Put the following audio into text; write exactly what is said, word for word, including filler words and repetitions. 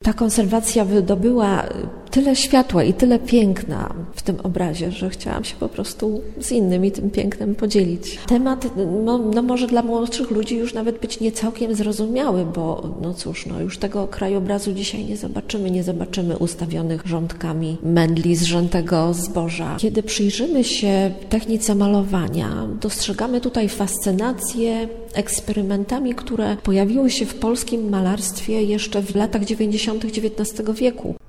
Ta konserwacja wydobyła tyle światła i tyle piękna w tym obrazie, że chciałam się po prostu z innymi tym pięknem podzielić. Temat, no, no może dla młodszych ludzi już nawet być nie całkiem zrozumiały, bo no cóż, no już tego krajobrazu dzisiaj nie zobaczymy, nie zobaczymy ustawionych rządkami mędli zrzętego zboża. Kiedy przyjrzymy się technice malowania, dostrzegamy tutaj fascynację eksperymentami, które pojawiły się w polskim malarstwie jeszcze w latach dziewięćdziesiątych dziewiętnastego wieku.